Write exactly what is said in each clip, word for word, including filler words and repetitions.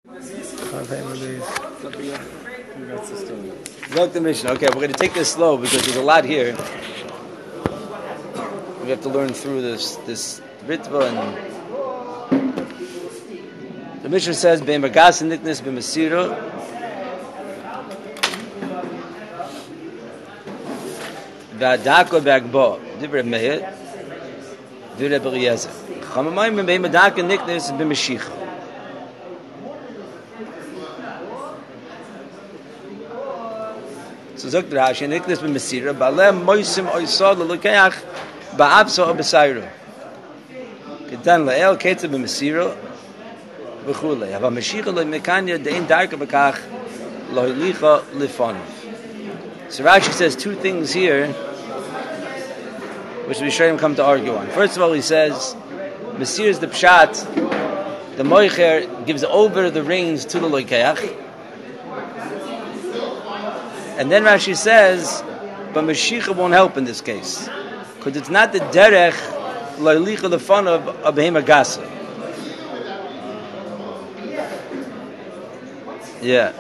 Look the Mishnah. Okay, we're going to take this slow because there's a lot here. We have to learn through this this Ritva and the Mishnah says Bein Bagas and Niknas B'Masira V'Adako B'Agbo Divrei Meir Divrei B'Eliezer Chamamayim Bein Bagas and Niknas B'Mashicha. So Zok Rashi Niknas B'Masira Ba'alem Moisim Oisad L'Lokeach Ba'Absa O B'Sayru Ketan La'el Ketza B'Masira V'chulei. Hava Mashiach lo mekanya dein darka b'kach lo hilicha lifanav. So Rashi says two things here, which we should come to argue on. First of all, he says Masir is the pshat. The moicher gives over the reins to the loikeach, and then Rashi says, but Mashiach won't help in this case because it's not the derech lo hilicha lifanav of behema gasa. Yeah.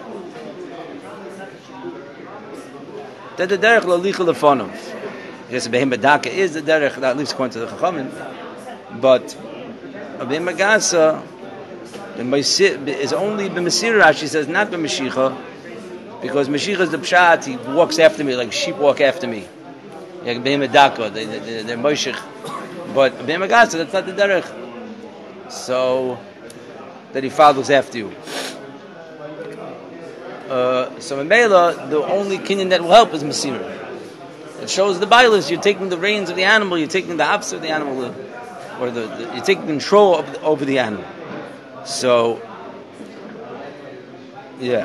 That the derech lo licha lefonov. Yes, behem bedaka is the derech that at least according to the Chachamim, but behem magasa is only b'masira. Rashi says not b'mashicha, because mashicha is the pshat. He walks after me like sheep walk after me. Like behem bedaka, they they they're moishich, but behem magasa that's not the derech. So that he follows after you. Uh, so in Mela, the only kinyan that will help is Masira. It shows the bias. You're taking the reins of the animal, you're taking the opposite of the animal, or the, the you're taking control of the, over the animal. So, yeah.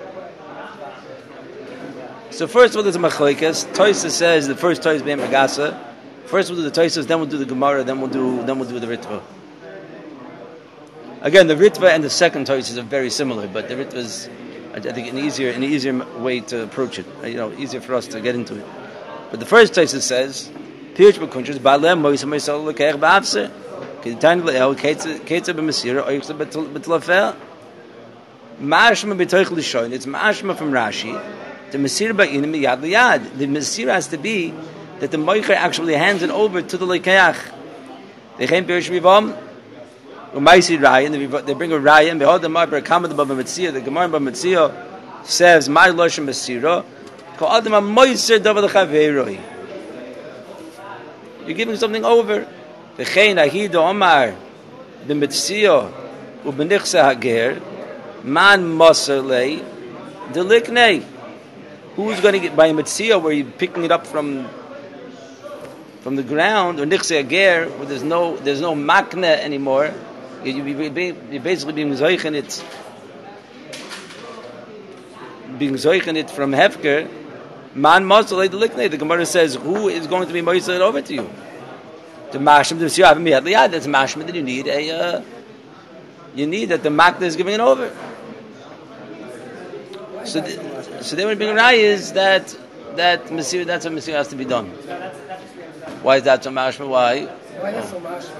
So first of all, there's a machlekes. Toisa says the first Toisa being Magasa. First we'll do the Toisas, then we'll do the Gemara, then we'll do then we'll do the Ritva. Again, the Ritva and the second Toisas are very similar, but the Ritva is, I think, an easier, an easier way to approach it. You know, easier for us to get into it. But the first text says, "Pirch b'kunchus ba'alem moisem moisel l'keich ba'avser k'ditan l'el ketzer b'masira oichse b'tlafer mashma b'toich l'shoin." It's mashma from Rashi. The masira ba'inim yad l'yad. The masira has to be that the moicher actually hands it over to the l'keich. They came pirch b'vam. They bring a raya and behold the Gemara Bava Metzia. The Gemara Bava Metzia says, "My loshem masira, kol adam hamoiser davar lechaveroi." You're giving something over. V'chein ahido omar b'metzia u'benichsa hager man moser lei deliknei. Who's going to get by a metzia where you're picking it up from from the ground, or nichsa hager where there's no there's no makna anymore? You're basically being zoichen it, being zoichen it from hefker. Man mosalei deliknei. The Gemara says, who is going to be mosalei over to you? The mashim the you haven't made. Yeah, that's mashim that you need a. Uh, you need that the makna is giving it over. So, the, so then, what being right is that that masir, that's what masir has to be done. Why is that so mashma? Why? Why not so mashma?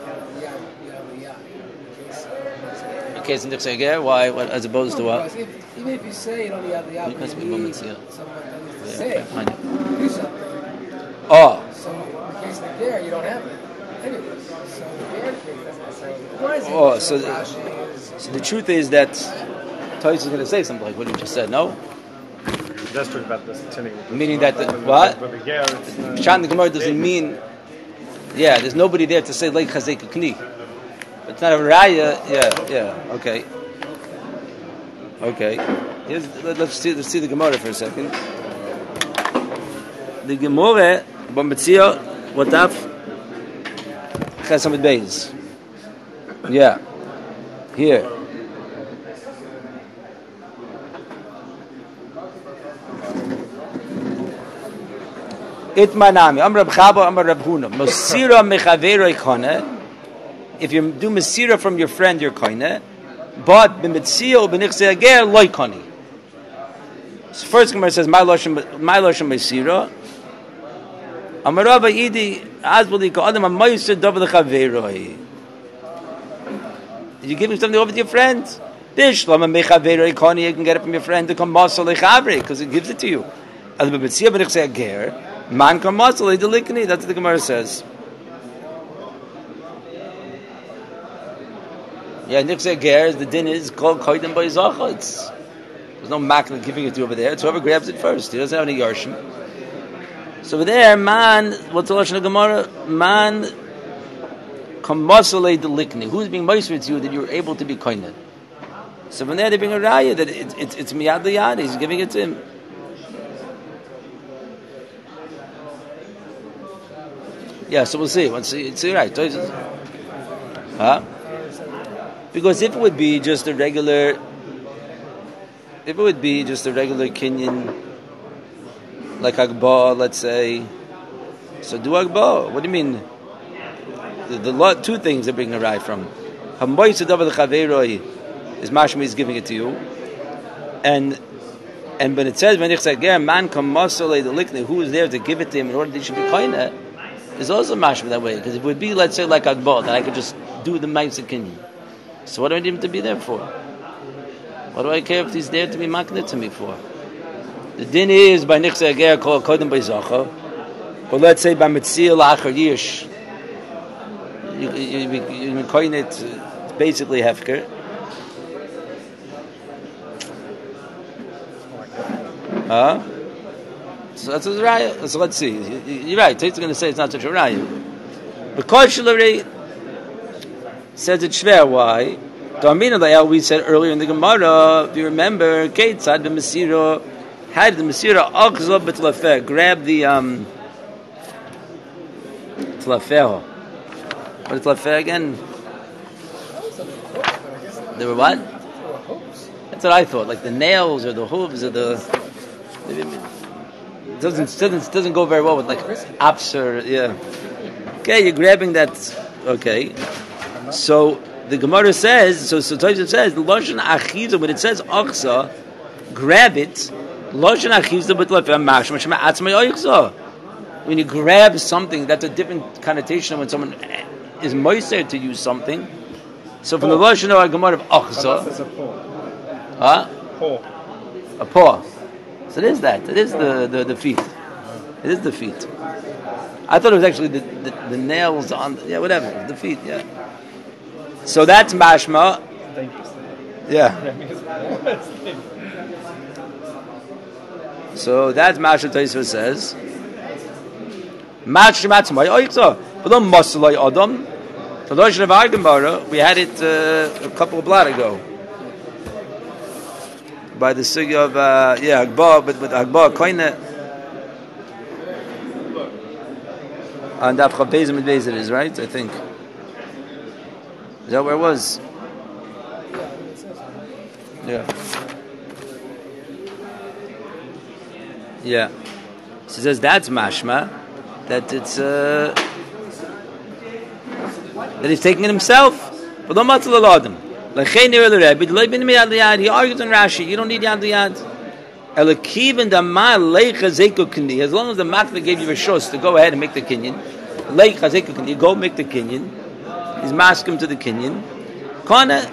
Case in Dichseger, why? What, as opposed no, to what? If, even if you say, you know, the other you need someone that needs to say, do something. Oh. So in the case of there, you don't have it. Anyways, so the case that's saying. Oh, so the, so the truth is that Toys is going to say something like what you just said. No. That's true about this tinning. Meaning that the, what? Pshat in the Gemara doesn't mean. Yeah, there's nobody there to say like chazek kni. It's not a raya, yeah, yeah, okay, okay. Here's, let's see, let's see the Gemara for a second. The Gemara, Bambatzia, Wataf, Chesamid Beis. Yeah, here. Itmanami, Amar Rab Chaba, Amar Rab Huna, Mosira Mechaveroi Kone. If you do Masira from your friend, you're koine. But b'mitzia or b'nichse ager loy koni. So first Gemara says my loshem my loshem Masira. Amarava idi azbuli ko adam amayser davar lechaveroi. You're giving something over to your friend. Bishlam and Mechaverei Kani, you can get it from your friend to come Masal Lechavri because it gives it to you. Al Bebetzia Benichse Ger, Man come Masal Delikni. That's what the Gemara says. Yeah, Nichse Ger, the din is called Koidim by Zacha. It's There's no makna giving it to over there. It's whoever grabs it first. He doesn't have any yarshim. So over there, man, what's the lashon of Gemara? Man, kamasale delikni. Who's being moisture to you that you're able to be koine? So from there, they bring a raya that it, it, it's miyad liyad. He's giving it to him. Yeah, so we'll see. Let's see. See, right? Huh? Because if it would be just a regular, if it would be just a regular kinyan, like Agba, let's say, so do Agba. What do you mean? The, the lot, two things they bring a rye from. Hamoyis Adav Chaveroi is Mashma is giving it to you, and and when it says when it's again man come masole the likne, who is there to give it to him in order that he should be koine, is also Mashma that way. Because it would be, let's say, like Agba, that I could just do the Ma'aser Kinyan. So what do I need him to be there for? What do I care if he's there to be makneh to me for? The din is by nichse ager kol kodem by zacha, or let's say by mitzil achar yish. You you you coin it. It's basically hefker. Huh? So that's a raya. So let's see. You're right. Tate's going to say it's not such a raya. But kol shalari says it's shver. Why? We said earlier in the Gemara, if you remember, Keitzad the Mesira had the Mesira Achza b'tlafeh, grab the um tlafeh. What is tlafeh again? They were what? That's what I thought, like the nails or the hooves or the. It doesn't doesn't doesn't go very well with like absur. Yeah. Okay, you're grabbing that. Okay, so. The Gemara says, so so Tosfos says, the Lashon Achiza, when it says Achza, grab it, Lashon Achiza b'tlafeh mashma shema atzmai Achza. When you grab something, that's a different connotation when someone is moiser to use something. So from the Lashon of Gemara of Achza, huh? Paw. A paw. So it is that. It is the, the, the feet. It is the feet. I thought it was actually the, the, the nails on, yeah, whatever, the feet, yeah. So that's mashma. Yeah. So that's mashma. Tosfos says. Mashma atzmai oichza. But don't masalai adam. The Lashon of our Gemara, we had it uh, a couple of blot ago. By the sugya of uh, yeah Agba, but with Agba koine. And Daf Chavbezim and Beis it is, right? I think. Is that where it was? Yeah. Yeah. So it says that's mashma, that it's uh, that he's taking it himself. But don't matzal aladim. Like Chaynir el Rebbe, he argues on Rashi. You don't need yad liyad. Elakiven damal leicha zeku kini. As long as the makna gave you a shos to go ahead and make the kinyan, leicha zeku kini, go make the kinyan. He's masking to the kinyan. Kana,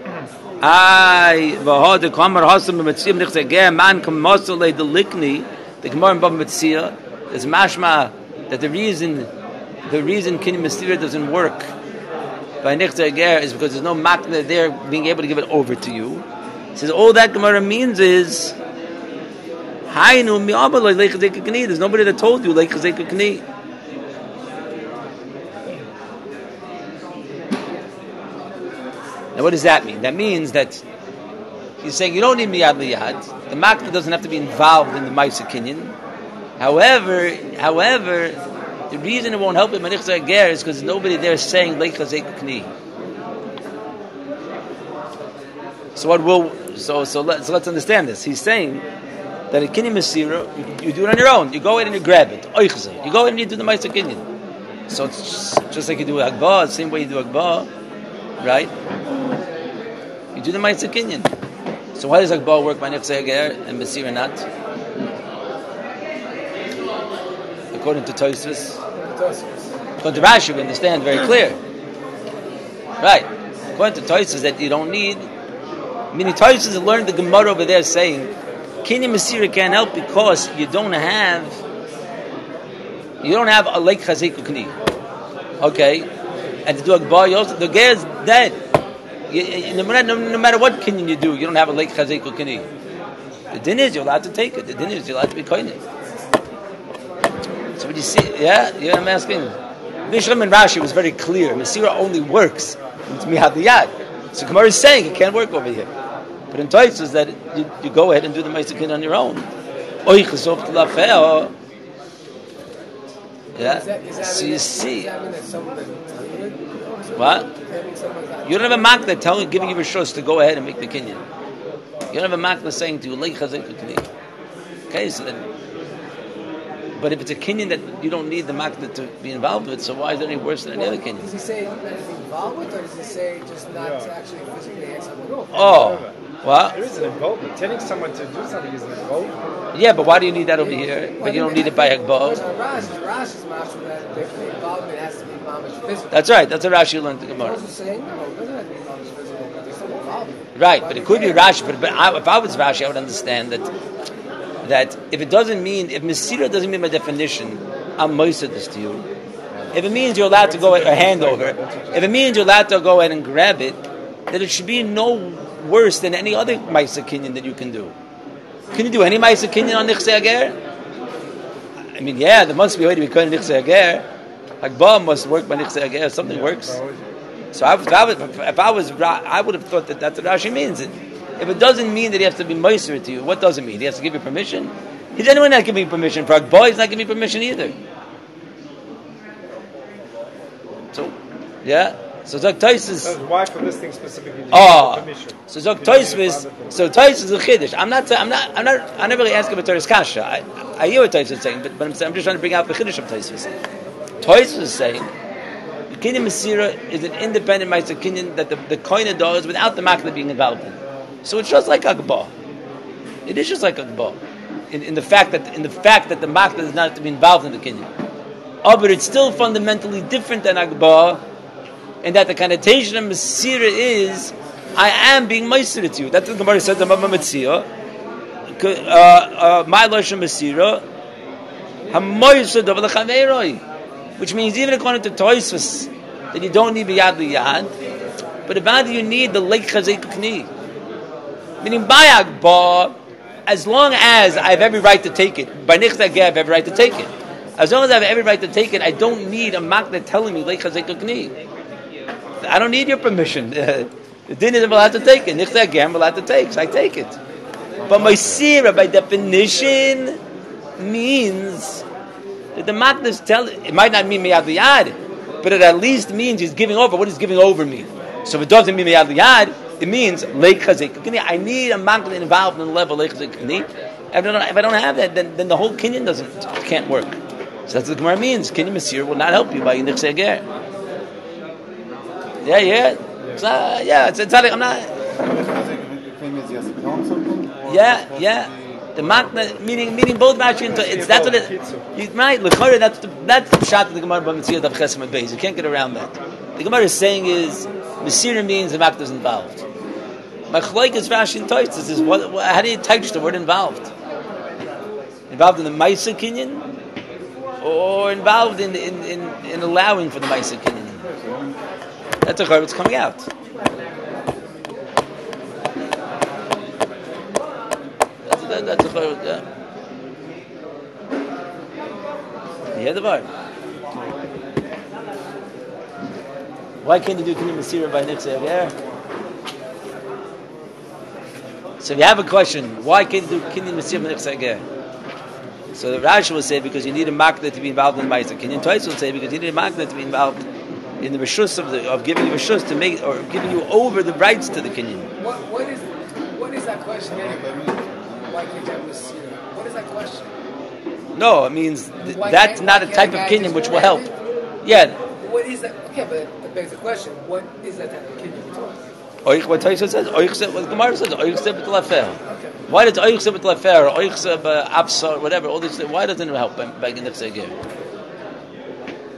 ay v'hod the kamar hasam b'mitziyah b'nichzeh ger man kam masalei the likni. The Gemara in Bava Metzia is mashma that the reason the reason kinyan mistira doesn't work by nichzeh ger is because there's no makna there being able to give it over to you. He says all that Gemara means is haynu mi'amalei leicha zeku kini. There's nobody that told you leicha zeku kini. Now, what does that mean? That means that he's saying you don't need miyad liyad. The makna doesn't have to be involved in the Ma'aser Kinyan. However, however, the reason it won't help him manichzeh ger is because nobody there is saying leicha zeku kni. So what will so so let's so let's understand this. He's saying that a kinyan mesira, you, you do it on your own. You go in and you grab it. Oichzeh. You go in and you do the Ma'aser Kinyan. So it's just, just like you do Agba, the same way you do Agba, right? You do the Ma'aser Kinyan. So why does Agba work by Nichzeh Ger and Mesira not? According to Tosfos. According to Rashi, we understand very clear. Right. According to Tosfos that you don't need Meaning, Tosfos learned the Gemara over there saying, Kinyan Mesira can't help because you don't have, you don't have a lake Chazek Ukni. Okay, and to do Akbar, you also the guy is dead. You, you, no, matter, no, no matter what Kinyan you do, you don't have a lake Chazek Ukni. The din is you're allowed to take it. The din is you're allowed to be koine. So what you see, yeah, yeah, I'm asking. Bishlam and Rashi was very clear. Mesira only works with Mihad Yad. So Gemara is saying it can't work over here. But in Tosfos is that you, you go ahead and do the Ma'aser Kinyan on your own. Oy chesov t'lafeh. Yeah. Is that, is that so mean you that, see. Does that mean that someone doesn't tell you it? What? Does that mean someone's not- You don't have a makna telling, giving you a shus to go ahead and make the kinyan. You don't have a makna saying to you, "Lei chazek ukni." Okay, so then, but if it's a kinyan that you don't need the makna to be involved with, so why is it any worse than any other Does kinyan? he say not to be involved with, or does he say just not to actually physically hang someone off? Oh, what? There is an involvement. Telling someone to do something is an involvement. Yeah, but why do you need that over here? But you don't need it by Hagbah. Rash, Rash is master that the involvement has to be mamish physical. That's right. That's what Rashi learned the Gemara. Those who say no, it doesn't have to be mamish physical, but there's some involvement. Right, but it could be Rashi. But, but I, if I was Rashi, I would understand that that if it doesn't mean, if Mesira doesn't mean by definition, I'm moised this to you. If it means you're allowed to go a hand over, if it means you're allowed to go ahead and grab it, then it should be no worse than any other Ma'aser Kinyan that you can do. Can you do any Ma'aser Kinyan on Nichsei Ager? I mean, yeah, there must be a way to be called Nichsei Ager. Like Baal must work by Nichsei Ager. Something works. So I, if, I was, if I was, I would have thought that that's what Rashi means. If it doesn't mean that he has to be Ma'aser to you, what does it mean? He has to give you permission? He's anyone not giving you permission. For Akbar, he's not giving you permission either. So, yeah. So Zok Tosfos. Why for this thing specifically? Oh, permission? so Zok Tosfos. So Tosfos is a chiddush. I'm not. I'm not. I'm not. I'm not really asking about Torah's kasha. I, I hear what Tosfos is saying, but, but I'm, I'm just trying to bring out the chiddush of Tosfos. Tosfos is saying the Kinyan Mesira is an independent Ma'aser Kinyan that the the koine does without the makna being involved in. So it's just like Akbar. It is just like Akbar in, in the fact that in the fact that the makna does not have to be involved in the Kinyan. Oh, but it's still fundamentally different than Akbar. And that the connotation of Mesira is, I am being Ma'aser to you. That's what the Gemara says, my Lashon Mesira, HaMa'aser Davar L'Chaveiroi, which means even according to Tosfos, that you don't need B'yad L'Yad, but about you need the Lake Chazek Ukni. Meaning, by Akbar, as long as I have every right to take it, by Nichsei Ager I have every right to take it. As long as I have every right to take it, I don't need a makna telling me Lake Chazek Ukni. I don't need your permission. Uh, the din is I'm allowed to take it. Nichsei Ager I'm allowed to take, so I take it. But Mesira, by definition, means that the makna is telling. It might not mean Miyad L'Yad, but it at least means he's giving over. What is giving over me? So if it doesn't mean Miyad L'Yad, it means Lake Chazek Ukni. I need a makna involved in the level Lake Chazek Ukni. If I don't, if I don't have that, then, then the whole kinyan doesn't can't work. So that's what the Gemara means. Kinyan Mesira will not help you by Nichsei Ager. Yeah, yeah, it's, uh, yeah. It's, it's not. I'm not. Yeah, yeah. The makna meaning meaning both Rashi and it's that's what it. You right, l'chorah. That's the, that's the shot of the Gemara by Mitzvah of Chesed Beis. You can't get around that. The Gemara is saying is Mesira means the makna is involved. Machlok is Rashi and Tosfos is what, what? How do you touch the word involved? Involved in the Ma'aser Kinyan, or involved in in, in, in allowing for the Ma'aser Kinyan? That's a chorah. It's coming out. That's that, that's a chorah. Yeah. You hear the bar? Why can't you do Kinyan Mesira by Nichsei Ager? So if you have a question, why can't you do Kinyan Mesira by Nichsei Ager? So the Rashi will say because you need a makna to be involved in Ma'aser Kinyan. Tosfos will say because you need a makna to be involved in the reshus of the of giving you reshus to make or giving you over the rights to the kinyan. What what is what is that question anyway? Why can't you have Mesira? What is that question? No, it means th- Why that's can't- not why a can't type a of guy kinyan just which go will help. ahead? Yeah. What is that? Okay, but that begs the question: what is that type of kinyan you're talking? Oich, what Tosfos says? Oich said, what the Gemara says? Oich said b'tlafer. Okay. Why does Oich said b'tlafer or Oich said b'apsar, whatever? All this. Why doesn't it help by by Nichsei Ager?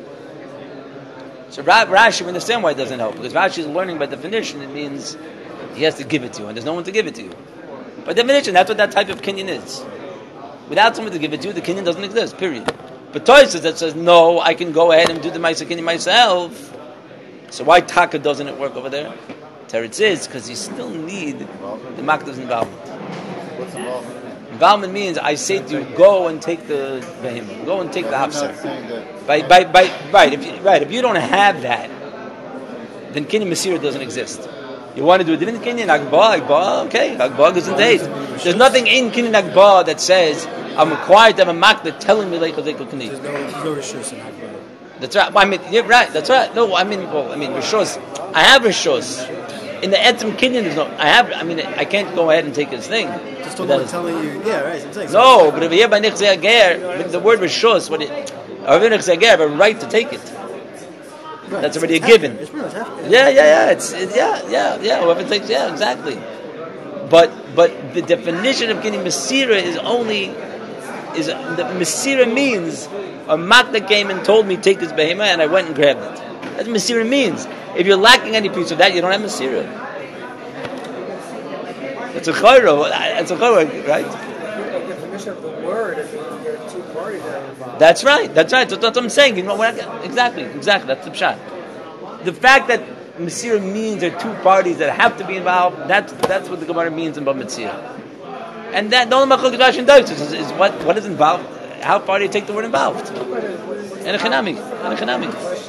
So Rashi, we understand why it doesn't help because Rashi is learning by definition. It means He has to give it to you, and there's no one to give it to you. By definition, that's what that type of kinyan is. Without someone to give it to you, the kinyan doesn't exist, period. But Toys that says, no, I can go ahead and do the Maisa kinyan myself. So why Taka doesn't it work over there? Teretz is, because you still need the Makdav's involvement. What's involvement? Involvement means I say to you, go and take the behemoth, go and take the I'm hafsar. not saying that. By, by, by, right, if you, right, if you don't have that, then kinyan Masira doesn't exist. You want to do a different kinyan, Agbah, Agbah, okay, Agbah goes into eight. There's nothing in kinyan Agbah that says, I'm required to have a makda telling me like a legal kinyan. There's no, there's no rishus in Agbah. That's right, I mean, you're right, that's right. No, I mean, well, I mean, rishus. I have rishus. In the etzem kinyan, there's no, I have, I mean, I can't go ahead and take his thing. Just talking about telling you, yeah, right, I'm saying. No, but if you have by nichzei ager, the word rishus, what it, or if nichzei ager, have a right to take it. Right, That's it's, already it's a given. It's pretty much happening. Yeah, yeah, yeah. It's it, yeah, yeah, yeah. Whoever takes, yeah, exactly. But but the definition of getting Masira is only is the Masira means a makda came and told me take this behema and I went and grabbed it. That's what Masira means. If you're lacking any piece of that, you don't have Masira. It's a chayra. It's a chayra, right? The definition of the word is there are two parties that are involved. That's right. That's right. That's, that's what I'm saying. You know, we're not, exactly, exactly. That's the pshat. The fact that Masira means there are two parties that have to be involved. That's that's what the Gemara means in Bab Metzia. And that the only machlokes Rashi and Deutsch is, is what what is involved. How far do you take the word involved? And a chanami, and a chanami.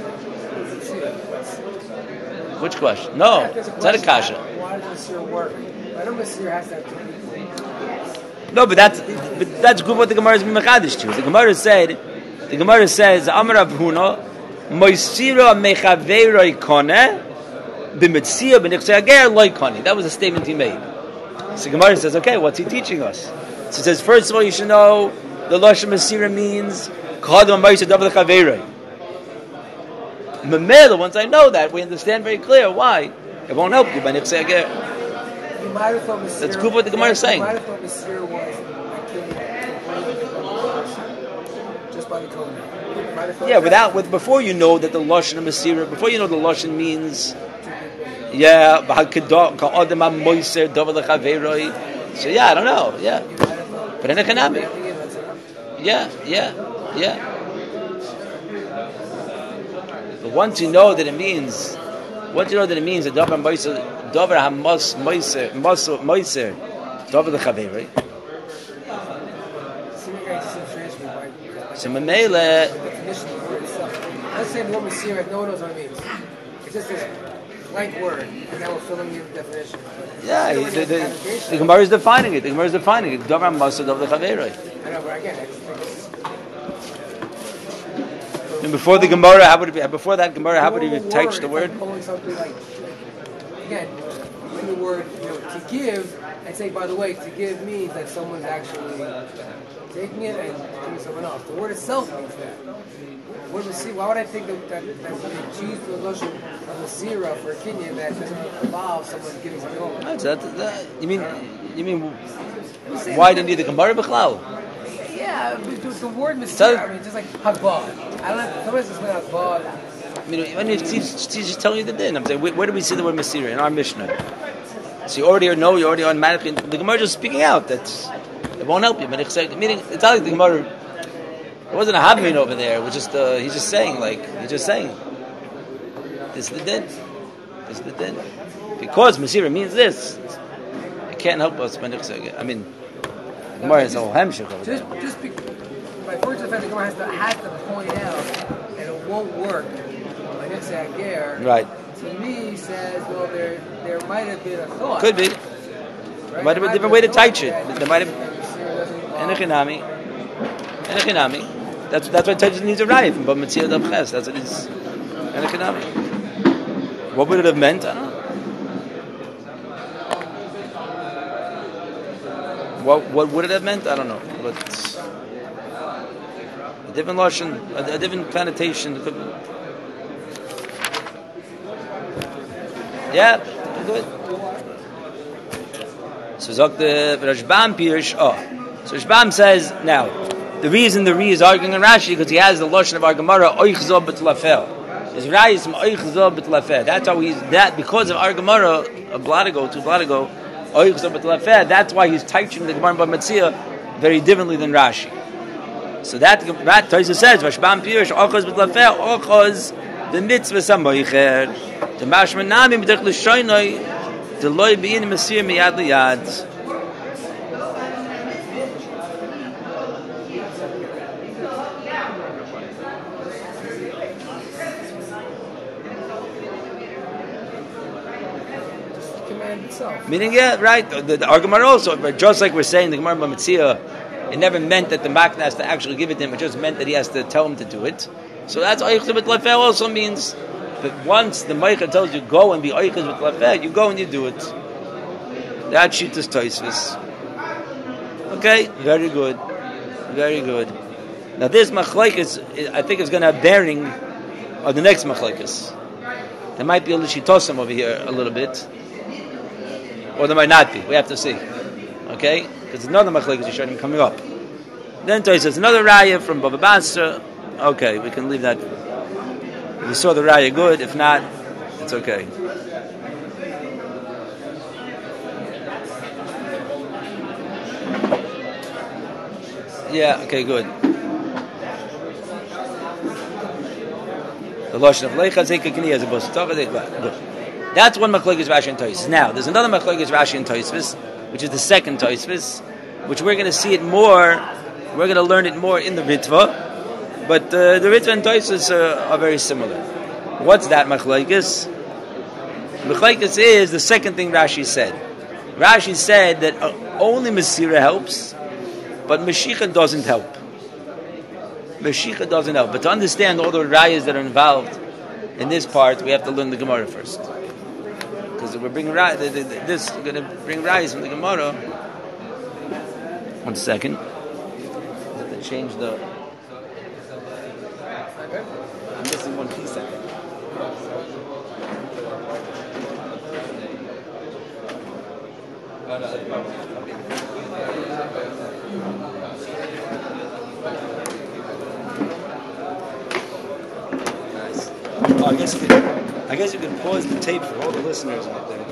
Which question? No, it's not a kasha. Why does Masir work? I know Masir has to have two people. No, but that's but that's good. What the Gemara is mechadish to. The Gemara said, the Gemara says, Amar Rav Huna, Moisira mechaveiroi kone, b'metzia b'nichzei ager loy kone. That was a statement he made. So the Gemara says, okay, what's he teaching us? So he says, first of all, you should know the Lashon Masira means kadam ma'isa davar lechaveiroi. Memela, once I know that, we understand very clear why. It won't help you by nichzei ager. You might have thought Masir. That's good what the Gemara is saying. You might have thought Masir was just by the code. Yeah, without with before you know that the Lashon of Masira, before you know the Lashon means, yeah, so yeah, I don't know, yeah, but in economic, yeah, yeah, yeah. But once you know that it means, once you know that it means that davar moiser, davar hamos moiser, moiser, moiser, davar lechaveroi. So Mamela. Let's say more Masir, no one knows what it means. It's just this blank word, and now we're filling in the definition. Yeah, the, the, the, the Gemara is defining it. The Gemara is defining it. Davar Masad of the Chaveroi. I know, but again, I just think it's... And before the Gemara, how would it be? Before that Gemara, how would he attach the word? Like pulling something like, again, in the word, you know, to give, and say, by the way, to give means that someone's actually taking it and giving someone else. The word itself means that. What Masira, why would I think that, that, that when they choose the notion of Masira for a Kenyan that doesn't involve someone giving something over? No, that, that, you mean, you mean, why do you need the Gemara B'chlal? Yeah, the, the word Masira, I mean, just like Hagbah. I don't know, sometimes it's when Hagbah. I mean, when he's just telling you the din, I'm saying, where, where do we see the word Masira in our Mishnah? So you already know, you already automatically, the Gemara is just speaking out, that's, it won't help you. But it's like, meaning, it's not like the Gemara, it wasn't a Havmin over there, it was just, uh, he's just saying, like, he's just saying, this is the din. This is the din. Because Masira means this, it can't help us. I mean, the Gemara is a whole hemshich over there. Just, just be, by virtue of the fact the Gemara has to, has to point out that it won't work, like it's a ger, right. To me, says, well, there there might have been a thought. Could be. Right? Might have been a different way to teach it. There might have been. Enechinami. Enechinami. That's that's why Teich needs a rayif. But Metzia Dav Ches. That's what it is. Enechinami. What would it have meant? I don't know. What what would it have meant? I don't know. But a different lashon, a, a different connotation. Yeah, good. So Zok the Rashbam Pirish. Oh, so Rashbam says now the reason the Re is arguing on Rashi because he has the lashon of our Gemara Oich Zob B'Tlafel. is Rayis Ma'oichzo B'Tlafeh. That's how he's, that, because of our Gemara, a blot ago, two blot ago, Oichzo B'Tlafeh, that's why he's teaching the Gemara B'Matzia very differently than Rashi. So that, that Tosa says, Vashbam Pirush, Ochos B'Tlafeh, Ochos, the mitzvah Samoicher, the Mashman Nami, B'dech L'Shoinoi, the Loi B'yin Masir Miyad L'Yad. Meaning, yeah, right. The, the argument also, but just like we're saying, the Gemara B'Metzia, it never meant that the Makna has to actually give it to him. It just meant that he has to tell him to do it. So that's Oichz B'Tlafeh also means that once the Meicha tells you go and be Oichz B'Tlafeh, you go and you do it. That shit is Tosfos. Okay, very good, very good. Now this Machlekes, I think, is going to have bearing on the next Machlekes. There might be a Lishitosim over here a little bit. Or there might not be. We have to see. Okay? Because there's another Machlekes Yishanim coming up. Then Toy says another Raya from Baba Basra. Okay, we can leave that. We saw the Raya good. If not, it's okay. Yeah, okay, good. The Lashon of Leicha Zekekni as opposed to Tova Zekekni. Good. That's one Machlekes Rashi and Tosfos. Now, there's another Machlekes Rashi and Tosfos, which is the second Tosfos, which we're going to see it more, we're going to learn it more in the Ritva, but uh, the Ritva and Tosfos uh, are very similar. What's that Machlekes? Machlekes is the second thing Rashi said. Rashi said that uh, only Masira helps, but Mashiach doesn't help. Mashiach doesn't help. But to understand all the rayas that are involved in this part, we have to learn the Gemara first. Because we're bringing this, we're going to bring rayas from the Gemara. One second. I have to change the. I'm missing one piece. I think. Nice. Oh, I guess you could. I guess you could pause the tape for all the listeners out there.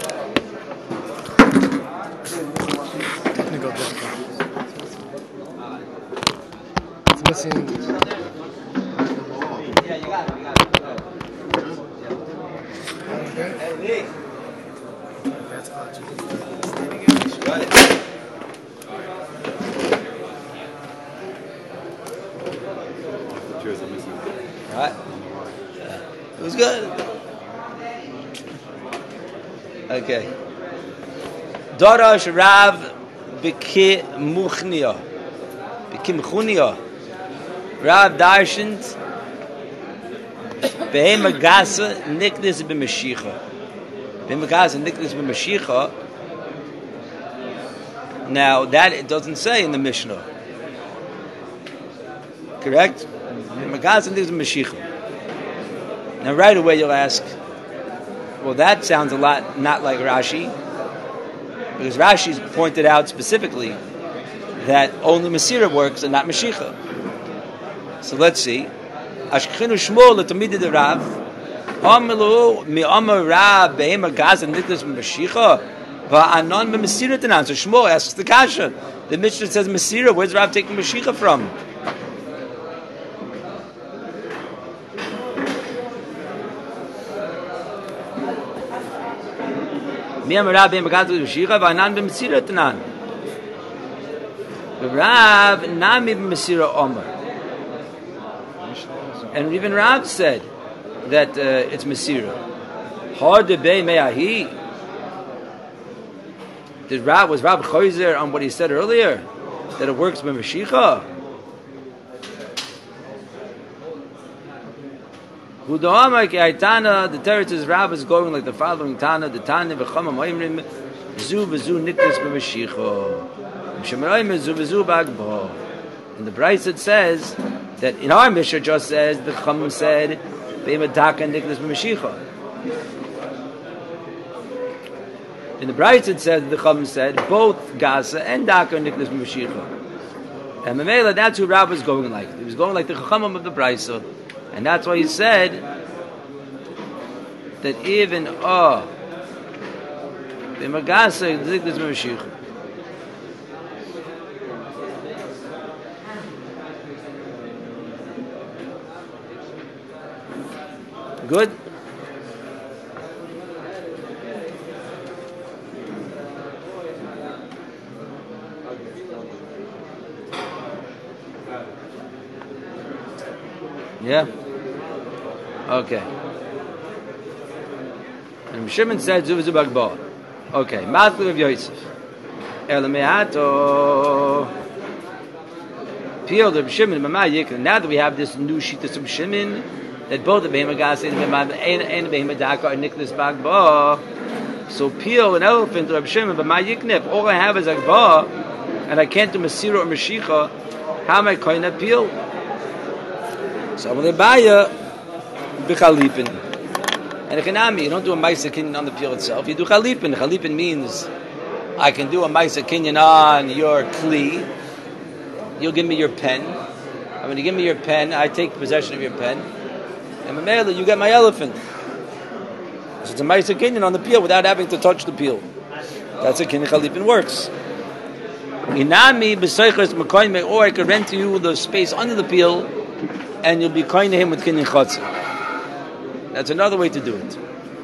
Technical difficulties. It's missing. Yeah, you got it. You got it. Okay. Hey, That's hot. got it. Cheers, I'm missing. All right. Yeah. It was good. Okay. Darash Rav B'ki Muchnia. B'ki Mchunia. Rav Darshant Behema Gasa Niklis B'Mashicha. Behema Gasa Niklis B'Mashicha. Now, that it doesn't say in the Mishnah. Correct? Behema Gasa Niklis B'Mashicha. Now, right away you'll ask, well, that sounds a lot not like Rashi, because Rashi's pointed out specifically that only Masira works and not Mashicha. So let's see. Ashkechinu Shmuel l'tamidei de Rav, Amelu mi'amar Rav behema Gaza niklas b'Mashicha va'anon b'Masira tanan. So Shmuel asks the kasha. The Mishnah says Masira. Where's Rav taking Mashicha from? Rav Nami Masira Omer. And even Rav said that uh, it's Masira. Hard to be me'ahi. Did Rav was Rav Choizer on what he said earlier that it works with Mashicha? The Teretz Rav is going like the following Tana, the Tana v'chama ma'imrim zu v'zu niklis b'mashicha m'shemarim zu v'zu b'agbo. And the Bryce it says that in our Mishnah just says the Chacham said b'emadaka niklis b'mashicha. In the Bryce it says the Chacham said both Gaza and Daka niklis b'mashicha. And Mamela, that's who Rav was going like. He was going like the Chacham of the Bryce. And that's why he said that even oh the magasa zikdus Mashiach. Good. Yeah. Okay. And Shimon said Zuv Zubagba. Okay. Matlu of Yosef. Elameato. Peel of Shimon. Now that we have this new sheet of Shimon, that both the Behemah Gas and the Behemah Daka are Nicholas Bagba. So peel an elephant or Shimon, but my Yiknef, all I have is Agba, and I can't do Masira or Mashicha. How am I going to peel? So I'm going to buy a Bichalipin. And a Kanami, you don't do a Maisa Kinyan on the peel itself, you do Chalipin. Chalipin means I can do a Maisa Kinyan on your Kli, you'll give me your pen. I'm going to give me your pen, I take possession of your pen. And Mamela, you get my elephant. So it's a Maisa Kinyan on the peel without having to touch the peel. That's how Kinyan Chalipin works. Inami b'soichas m'koyme, or I could rent to you the space under the peel, and you'll be kind to him with Kinyan Chotzer. That's another way to do it.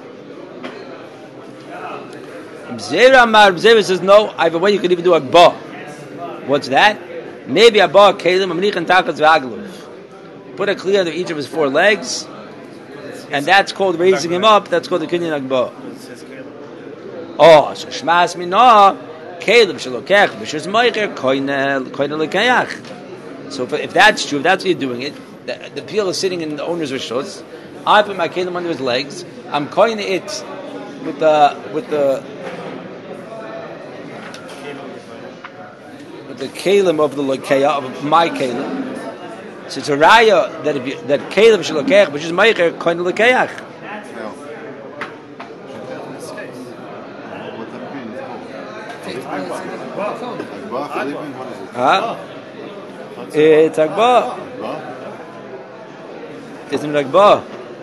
Zera Amar, Zera says, no, I have a way you could even do Agba. What's that? Maybe Agba, Kalim, Amnich, and Takas, V'Aglov. Put a clear under each of his four legs, and that's called raising him up. That's called the Kinyan Agba. Oh, so Shmas Minah, Kalim, Shalokech, B'Shus Moicher, Koine, Koine Lekayach. So if, if that's true, if that's what you're doing it, the, the peel is sitting in the owner's rishos. I put my Kalim under his legs. I'm koine it with the with the with the Kalim of the Lekayach, of my Kalim. So it's a raya that if you, that Kalim Shalokech, B'Shus Moicher, Koine Lekayach. Huh? It's Agba. Isn't it Agba?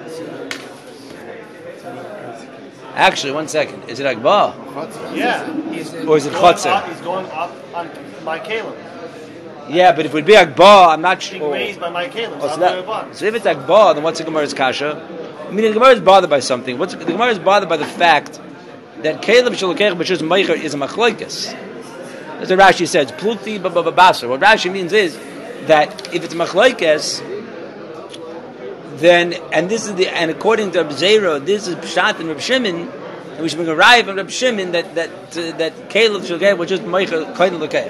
Actually, one second. Is it Agba? Yeah. He's or is it Chotzer? He's going up on my Kalim. Yeah, but if it would be Agba, I'm not sure. Being raised by my Kalim. Oh, so, that, so if it's Agba, then what's the Gemara's kasha? I mean, the Gemara is bothered by something. What's, the Gemara is bothered by the fact that Kalim Shalokech B'Shus Moicher is a machlokes. As the Rashi says, Pluti Bababasar. What Rashi means is that if it's machlokes, then, and this is the, and according to Reb Zera, this is Pshat and Reb Shimon, and we should bring a raya from Reb Shimon that that uh, that Caleb Shalokech was just Moicher Koine Lekayach.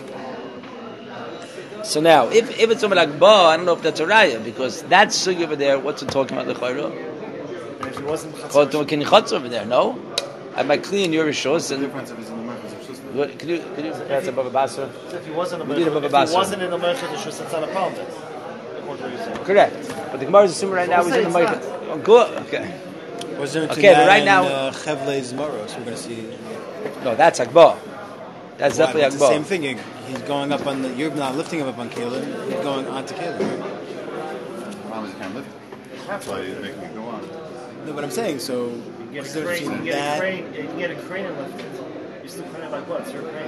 So now, if if it's something like Ba, I don't know if that's a raya because that's sugi over there. What's it talking about the Chayra? And if he wasn't called to a Kinyan over there, no. I might clean your rishos and. What, can you can you pass above a basra? If he wasn't a we did above a if basra. he wasn't in the Merchant of Shus, it's not a problem. Correct. But the Gemara is assuming right now he's in the Merchant. Oh, good. Okay. Okay, but right now uh, Chevlei Zmoros, we're going to see. No, that's Agba. That's Why? definitely It's Agba. the same thing. You're, he's going up on the. You're not lifting him up on Caleb. He's going on to Caleb. Right? Problem is you can't lift. That's why you're making me go on. No, but I'm saying so. You What's get the a difference crane, you between get a that? crane, you can get a crane and lift it. You still crane like what? It's your crane.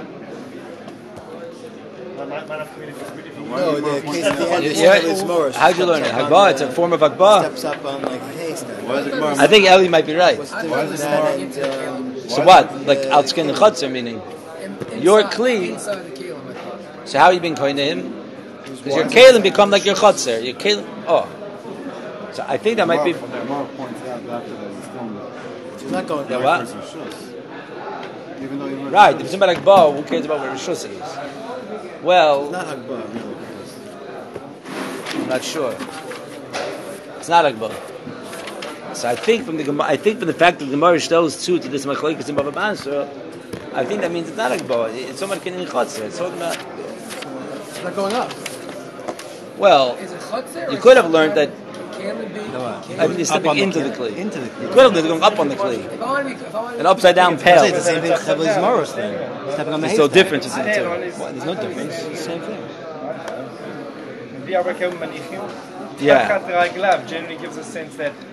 Might, might have to if you No, the case at the end is Yeah. Chevlei Zmoros. How'd you learn it? Agba. It's a form of Agba. Steps up on like the haystack. Why is it Gemara? I think Eli might be right. What's the difference between that and um, So what? Like outskin and Chotzer meaning? Your Kli. Inside the Kalim, I thought. So how are you being koine to him? Because your Kalim become like your Chotzer. Your Kalim. Oh. So I think that might be. Gemara points out after that he's still in the he's not going. Yeah, what? person shus. Even though you're Right. If it's about Agba, who cares about where Rishus is? Well, Not Agba. Really. I'm not sure. It's not Agba. So I think from the Gemara, I think from the fact that the Gemara tells two to this machlokes in Bava Basra, I think that means it's not Agba. It's someone can in Chotzer. It's talking about. It's not going up. Well, Is it Chotzer? you could have learned that. Kalim be? I mean, you're stepping into the Kli. Into the You Kli. could have been going up on the Kli. If I want to be, if I want to An upside down It's the pail. same thing. Chevlei Zmoros thing. Stepping on the There's no haystack. difference between the two. What? There's no difference. It's the same thing. The Abba Kel Manichim. Yeah. Takat Raglav generally gives a sense that you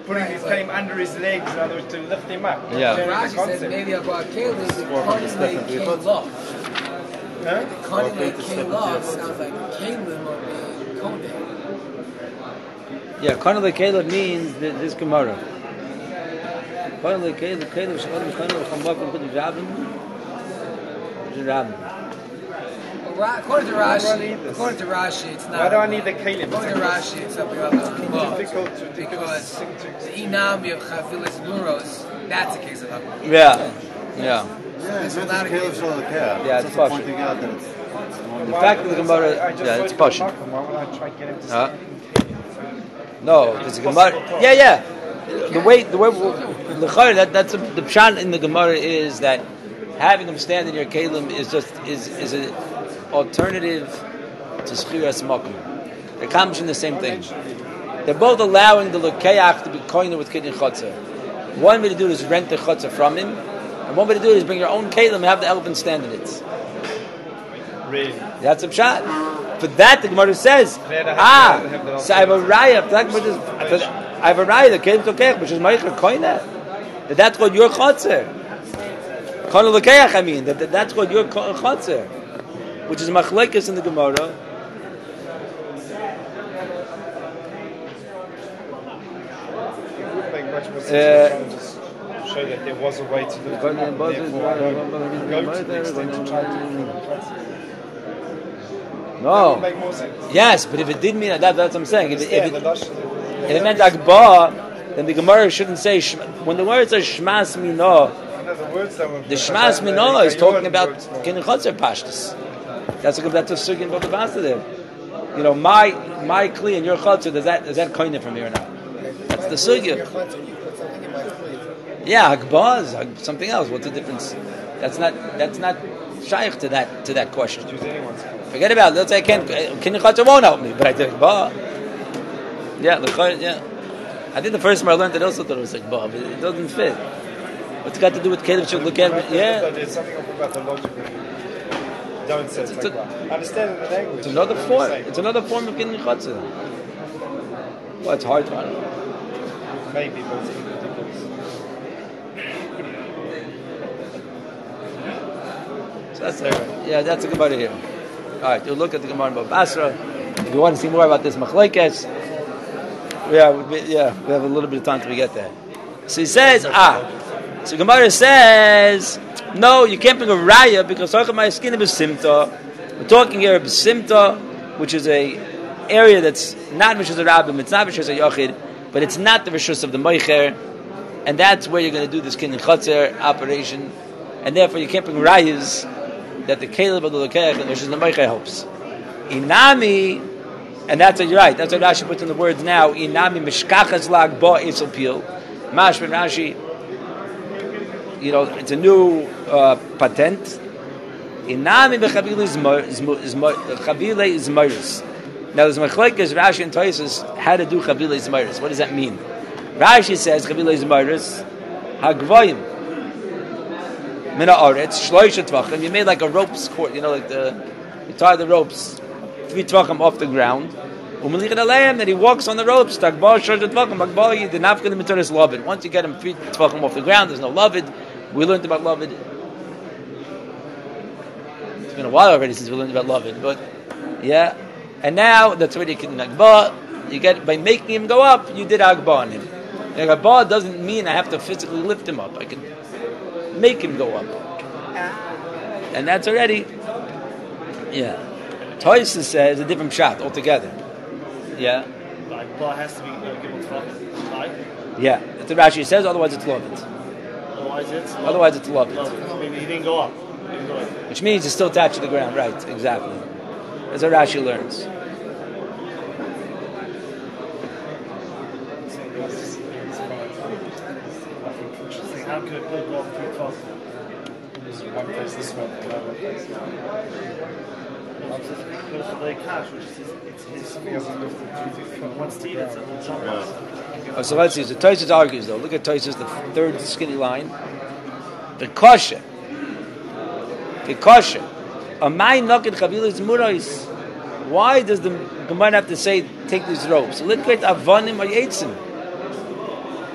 putting his claim under his legs in order to lift him up. Yeah. Then the Rashi says concept. maybe about Caleb, the Or from the step Conley of the came Yichotzer. love. Huh? Conley the step came of the love Yichotzer. sounds like Caleb or Kodesh. Yeah, Karnal Caleb means th- this Gemara. Karnal Caleb, Caleb, Shachar, Karnal, Chambak, and Rabin. Rabin. Ra- According to Why do I Rashi, need this? according to Rashi, it's not. Why do I need the Kalim? According to Rashi, it's something about the Hakbah. Difficult to Because the Inami of Chavilas Muros, that's a case of Hakbah. Yeah, yeah. Yeah, This it's is not a Caleb case. Shal the Calf. Yeah, It's it's also Pashut. pointing out that it's The fact of the Gemara, I just yeah, thought it's it was Pashut. Malcolm. Why would I try to get him to Huh? stand in Kalim? No, because the Gemara. Yeah, yeah. The way, the way, the Chayr, that that's a, the pshat in the Gemara is that having him stand in your kalim is just is is an alternative to Schiras Makom. They accomplishing the same thing. They're both allowing the Lekeach to be koiner with Kidin Chotzer. One way to do it is rent the Chotzer from him, and one way to do it is bring your own kalim and have the elephant stand in it. Really? That's a pshat. For that, the Gemara says, They had to have- ah, they had to have their own so I have a raya. For that, for this- for the- I have a raya. The kalim tokech, which is meicher koiner. That that's called your chotzer. Koiner lekeach. I mean, that, that that's called your ko- chotzer, which is machlekes in the Gemara. It would make much more sense Uh, to try and just show that there was a way to do it. Koiner and Bozos, Therefore, I don't go to the extent to try to do it. That would No. make more sense. Yes, but if it did mean that, that's what I'm saying. If it, Yeah, if the it, Lush- if it meant akbar, then the Gemara shouldn't say Shema- when the word says shmas mino. No, the words that were- The Shmas that- Minah that- is talking that- about words more. Kin Chotzer Pashtus. That's a that's a sugin about the Vasa there. You know, my my kli and your Chotzer, does that is that koine from here or not? That's the sugya. Yeah, Hagbah is Hag- something else. What's the difference? That's not that's not shaykh to that to that question. Choose anyone's. Forget about it. Let's say I can't Kin Chotzer won't help me, but I did Hagbah. Yeah, the Chotzer, yeah. I think the first time I learned it also thought it was Hagbah, but it doesn't fit. What's it got to do with Caleb should look at it? Yeah. But there's something about the logic. Don't say it's It's like a- that. Understand the language. It's another What I'm form. saying. It's another form of getting chotzer. Well, it's hard to. I don't know. Maybe, but it's ridiculous. So that's a, yeah, that's a Gemara here. All right, you'll look at the Gemara about Basra. If you want to see more about this machlekes, yeah, we, yeah, we have a little bit of time till we get there. So he says, ah, so Gemara says, no, you can't bring a raya because talking about skin of simta. We're talking here about simta, which is a area that's not Rishus Rabbim, it's not Rishus Yochid, but it's not the Rishus of the Meicher, and that's where you're going to do this kin and chotzer operation, and therefore you can't bring rayas that the Caleb of the Lekeach and Rishus the Meicher helps. Inami, and that's what you're right. That's what Rashi puts in the words now. Inami mishkachas lag ba isel pil. Mash ben Rashi. You know, it's a new uh, patent. Inami bechavile is chavile is moiris. Now there's machlekes Rashi and Tosfos how to do chavile is moiris. What does that mean? Rashi says chavile is moiris hagvoyim mina oretz shloisha tvachim. You made like a ropes cord. You know, like the you tie the ropes three tvachim off the ground. Umelichet aleim, that he walks on the ropes. Tagbal shloisha tvachim hagbal the nafka the mitoris lavid. Once you get him three tvachim off the ground, there's no lavid. We learned about lavid. It's been a while already since we learned about lavid, but yeah. And now that's already can Agba. You get by making him go up, you did Agba on him. And Agba doesn't mean I have to physically lift him up. I can make him go up. And that's already yeah. Tosfos says a different shot altogether. Yeah. Like, bar has to be uh, given to like, Yeah. That's what Rashi says, otherwise it's loved. otherwise it's Otherwise it's loved. Maybe he didn't go up. He didn't go up. Which means it's still attached to the ground. Right, exactly. That's what Rashi learns. Interesting. How could it go up three twelve? There's one place this one, another place. Because of the cash, which is his, it's his Something hasn't lifted two feet from Once Steve, it's a little jump. Oh, so let's see. So Tosfos argues though. Look at Tosfos, the third skinny line. The kosher. The kosher. Amay noket chavilas murais. Why does the Gemara have to say take these ropes? So let's get avonim or yitzim.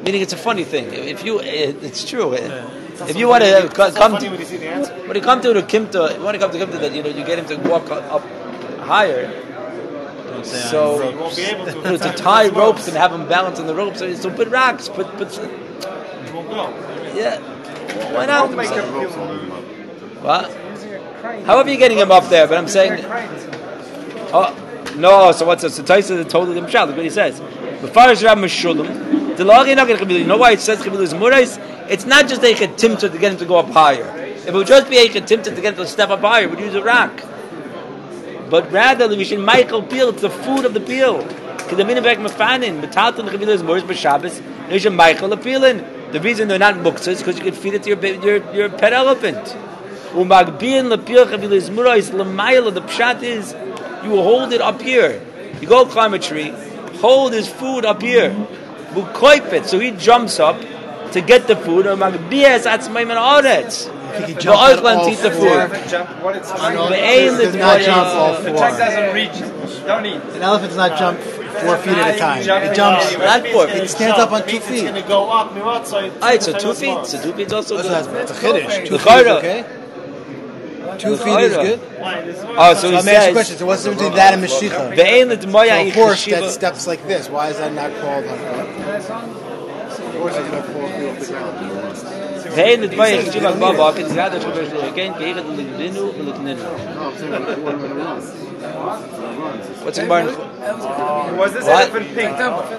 Meaning, it's a funny thing. If you, it's true. If you want to come to, when you come to the kimta, you want to come to kimta that you know you get him to walk up higher. Don't say So, You won't be able to. you know, to tie ropes and have them balance on the ropes. So, so put rocks, put put. You won't go. Yeah, why not? Make him feel What? using a crane. However you're getting him up there, but I'm saying. Oh no! So what's this? So Taisa is totally mshal. Look what he says. B'farish Rab Meshulam. The log not going to You know why it says Chavilu is murais? It's not just a timta to get him to go up higher. If it would just be a timta to get him to step up higher, we'd use a rock. But rather, we should Michael peel. It's the food of the peel. Because the minibek mefanin, metalton Chavilu is murais b'Shabbos. You should Michael appealing. The reason they're not muksas is because you can feed it to your your your pet elephant. Umagbin lepil Chavilu is murais lemayla. The pshat is you hold it up here. You go climb a tree, hold his food up here. Bukoipit, so he jumps up to get the food. Or magbias atzmayim and aretz. He The jumped at oiklan all eat the four. food. Jump, what it's An trying The elephant aim does is not the- jump all The four. truck doesn't reach. Don't eat. An elephant does not jump four feet at a time. Jumping It jumps. on Not four. It stands up on two It's feet. going to go up. Mirotzai. Alright, so two feet. So two feet is also Also, that's good. that's a chiddush. Two The feet is chayra. okay. Two feet is good. Oh, so So he I'm asking a says question. So what's the difference between that and Mashicha? the aim is the moya So a horse that yeshiva. steps like this, why is that not called? A horse is not four feet off the ground. The aim is the moya yeshiva baba. It's rather to be again. Keirat l'gbinu l'kninu. What's in Martin? Was this What? elephant pink?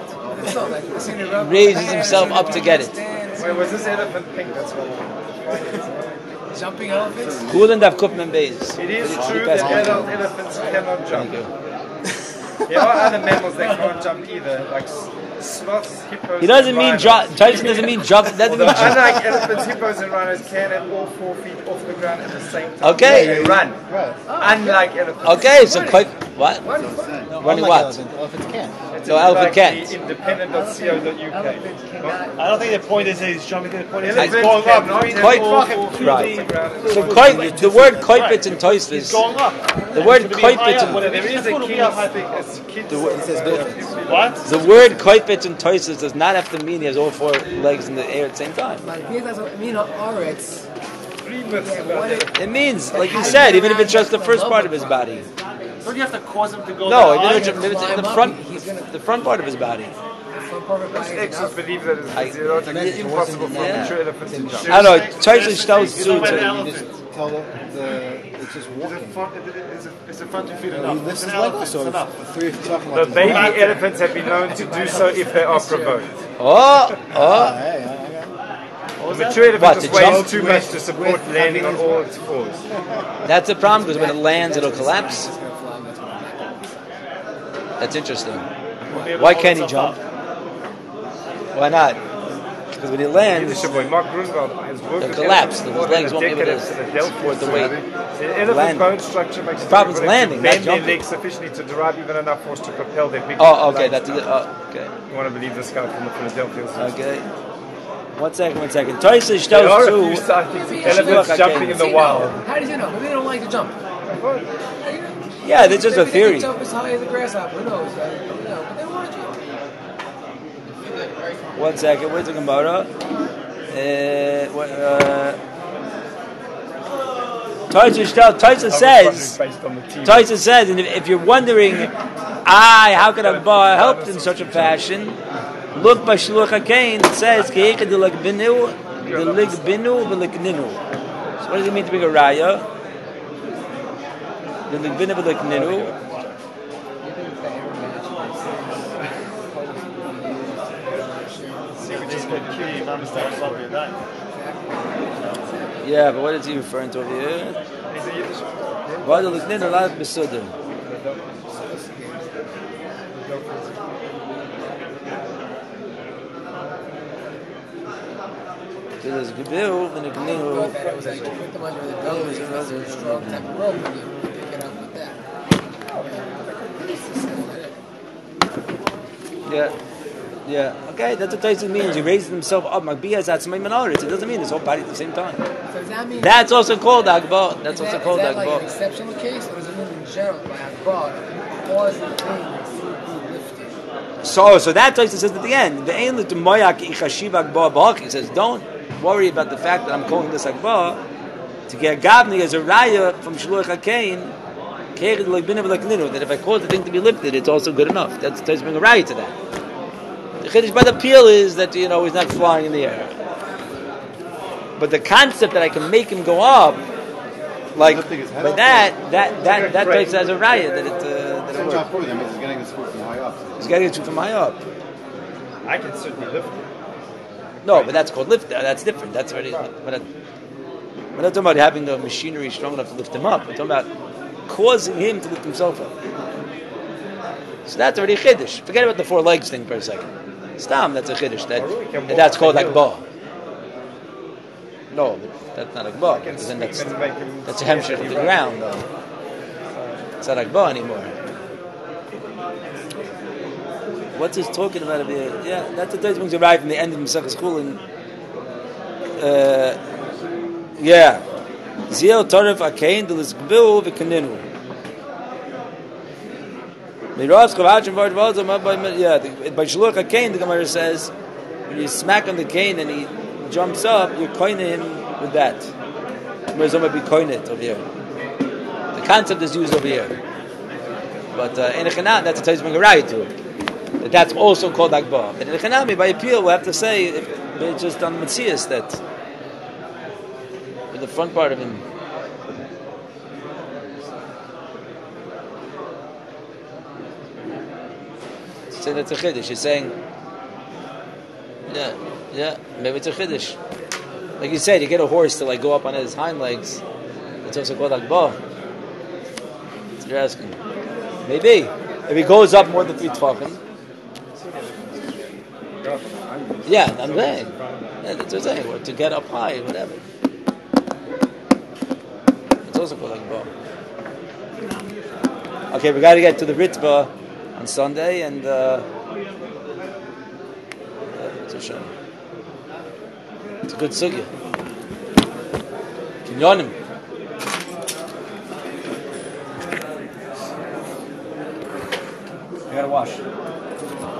Raises himself up to get it. Wait, was this elephant pink? That's what. Jumping elephants? Kulen dav kupmen beis. It is But true you that pass adult on. elephants cannot jump. Thank you. There are other mammals that can't jump either, like s- sloths, hippos. He doesn't and mean rhinos. jump. Tyson doesn't mean jump. That doesn't Although mean jump. unlike elephants, hippos and rhinos can at all four feet off the ground at the same time. Okay. They run. Right. Unlike elephants. Okay, so quite what? Running Unlike what? elephant, elephants can't. No, elephant Like can't. the independent dot co dot U K. Elephants cannot. I don't think the point is that he's jumping. The point is that he's Elephants going up. cannot He's at Quite- all four feet right. off the ground. So koip, the word koipit in Toysvis, He's going up. the word It's gonna be koipit high up. in, Whatever There it is a will be kid up high. stick. It's kids. It says dolphins. What? the word koipit in Toysvis does not have to mean he has all four legs in the air at the same time. Like, he doesn't mean Aretz. Three myths Yeah, about what that. it, It means, like you said, even if it's just the first part of his body. Don't you have to cause him to go No, that even high? if it's, if it's in the front, the front part of his body. some perfect Most body is experts enough. believe that it's, I- it's impossible for Yeah. mature elephants to jump. I don't know. Tyson Stelz You too. know, by the so- elephant. Tell the, the it's just It's a walking. front- it- it- it's a- It's a front two feet He enough. lifts It's an his leg elephant, also. it's enough. Three if you're talking The about baby elephants have been known to do so if they are provoked. Oh, Ah, oh. yeah, yeah, yeah. The mature elephant What, just to weighs jump too much to support landing on all its fours. That's a problem because when it lands, it'll collapse. That's interesting. Why can't he jump? Why not? Because when he lands, Leadership boy Mark Grunwald has worked They'll with collapse. elephants His for legs more won't be than a able to decade at support the Delphi. weight. The elephant Landing. bone structure makes The problem's it landing, not bend their jumping. legs sufficiently to derive even enough force to propel their big oh, okay, legs that's up. it. Oh, okay, You want to believe this guy from the Philadelphia Zoo. okay. One second, one second. Tyson There are Stelz a few too. sightings of Look, elephants I jumping can't- in the wild. How did you know? Maybe they don't like to jump. Yeah, that's just a Maybe they can theory. jump as high as a grasshopper. Who knows? Uh, you know, but they don't want to jump. One second. Where's the Gemara? Uh, what, uh, Tyson Stelz. Tyson says. Based on the T V. Tyson says, and if, if you're wondering, I how could Abba helped in such a fashion? Look by Shluch HaKain. It says, "Keika de legbinu, de legbinu, v'lekninu." So what does it mean to be a raya? The legbinu v'lekninu. Yeah, but what is he referring to over here? Why the legbinu la besudim? There's gebil and I legbinu. thought that it was like you put them under the belly and it's a strong type of rope and you pick it up with that. Yeah. Yeah. Okay, that's what Tyson means. He raises himself up. Magbiya is atzmai manaris. It doesn't mean his whole body at the same time. So does that mean That's also called Agba. That's is also that, called is that like an Agba. exceptional case or does it mean in general by Akbar cause the thing to be lifted? So, so that Tosfos says at the end, the Ein l'tumoyak ichashiv agba b'haki. He says, don't worry about the fact that I'm calling this agba to get gavni as a raya from Shluach HaKain, keichid l'gbinav l'kninu, that if I cause the thing to be lifted, it's also good enough. That's Tosfos being a raya to that. The chiddush by the peel is that, you know, he's not flying in the air. But the concept that I can make him go up, like, but that, that, that, that Tosfos has a raya that it, uh, that it works. That means he's getting his foot from high up. He's getting it from high up. I can certainly lift it. No, but that's called lift. That's different. That's already. But I, we're not talking about having the machinery strong enough to lift him up. We're talking about causing him to lift himself up. So that's already chiddush. Forget about the four legs thing for a second. Stam, that's a chiddush. That, and that's called akba. No, that's not akba. Because then that's that's a hemshech of the ground. Though. It's not akba anymore. What's this talking about over here? Yeah, that's the Tosfos arrived from the end of Maseches Chulin. Uh, yeah. Ziel Toref Akain Delisgbil V'Kaninu. Miras Chavachim Vard Vazam. Yeah, by Shluach HaKain, the Gemara says, when you smack on the cane and he jumps up, you're coining him with that. Whereas I'm going to be coining it over here. The concept is used over here. But uh, in a Chanat, that's a Tosfos being a right to it. That that's also called Akbar. But in the Chanami, by appeal, we have to say it's just on Metzias that with the front part of him. So that's a chiddush. He's saying, yeah, yeah, maybe it's a chiddush. Like you said, you get a horse to like go up on his hind legs. It's also called Akbar. That's what you're asking. Maybe if he goes up more than three tefachim. Yeah, I'm saying. Yeah, that's what I'm saying. Or to get up high, whatever. It's also called Akbar. Okay, we got to get to the Ritva on Sunday, and uh, yeah, it's a shame. It's a good sugya. Kinyonim. I gotta wash.